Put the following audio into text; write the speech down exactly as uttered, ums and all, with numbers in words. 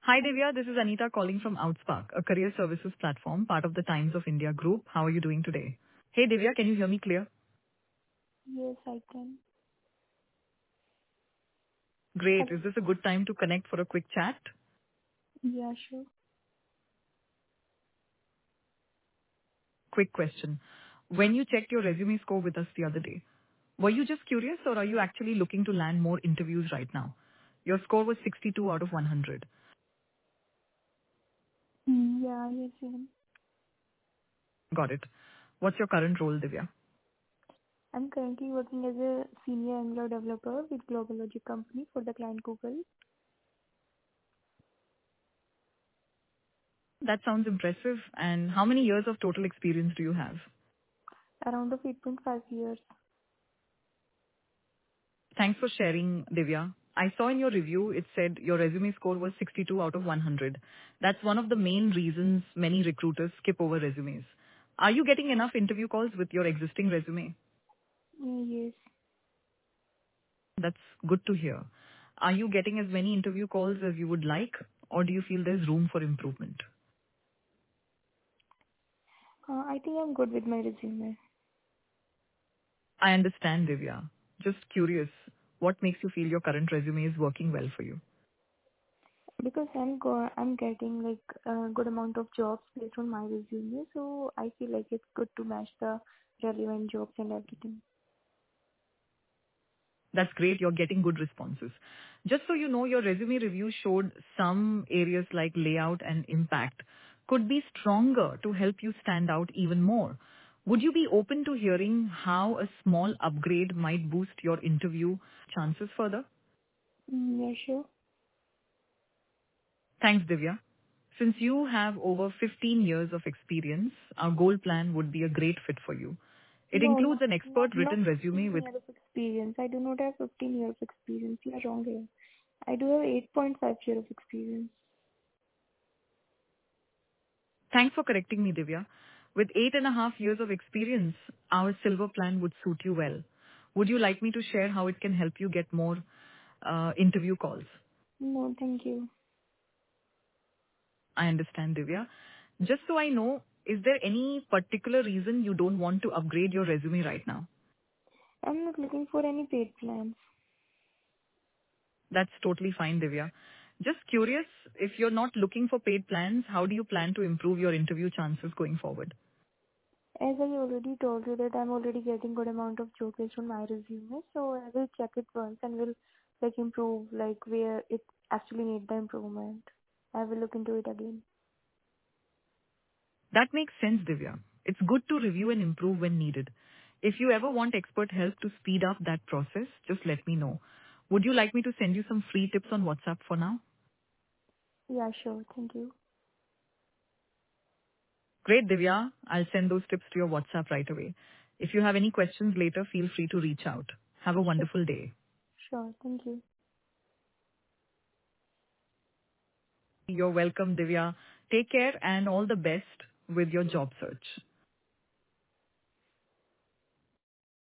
Hi, Divya. This is Anita calling from Outspark, a career services platform, part of the Times of India group. How are you doing today? Hey, Divya, can you hear me clear? Yes, I can. Great. Hello. Is this a good time to connect for a quick chat? Yeah, sure. Quick question. When you checked your resume score with us the other day, were you just curious or are you actually looking to land more interviews right now? Your score was sixty-two out of one hundred. Mm, Yeah, yes, ma'am. Got it. What's your current role, Divya? I'm currently working as a senior Angular developer with Global Logic Company for the client Google. That sounds impressive. And how many years of total experience do you have? Around of eight point five years. Thanks for sharing, Divya. I saw in your review it said your resume score was sixty-two out of one hundred. That's one of the main reasons many recruiters skip over resumes. Are you getting enough interview calls with your existing resume? Mm, Yes. That's good to hear. Are you getting as many interview calls as you would like, or do you feel there's room for improvement? Uh, I think I'm good with my resume I understand, Divya. Just curious, what makes you feel your current resume is working well for you? because I'm go- I'm getting like a good amount of jobs based on my resume, so I feel like it's good to match the relevant jobs and everything. That's great. You're getting good responses. Just so you know, your resume review showed some areas like layout and impact could be stronger to help you stand out even more. Would you be open to hearing how a small upgrade might boost your interview chances further? Mm, Yeah, sure. Thanks, Divya. Since you have over fifteen years of experience, our goal plan would be a great fit for you. It No, includes not an not expert not written fifteen resume with years of experience. I do not have fifteen years of experience. You are wrong here. I do have eight point five years of experience. Thanks for correcting me, Divya. With eight and a half years of experience, our silver plan would suit you well. Would you like me to share how it can help you get more uh, interview calls? No, thank you. I understand, Divya. Just so I know, is there any particular reason you don't want to upgrade your resume right now? I'm not looking for any paid plans. That's totally fine, Divya. Just curious, if you're not looking for paid plans, how do you plan to improve your interview chances going forward? As I already told you that I'm already getting good amount of job based on my resume, so I will check it once and will like improve like where it actually need the improvement. I will look into it again. That makes sense, Divya. It's good to review and improve when needed. If you ever want expert help to speed up that process, just let me know. Would you like me to send you some free tips on WhatsApp for now? Yeah, sure. Thank you. Great, Divya. I'll send those tips to your WhatsApp right away. If you have any questions later, feel free to reach out. Have a Sure. wonderful day. Sure. Thank you. You're welcome, Divya. Take care and all the best with your job search.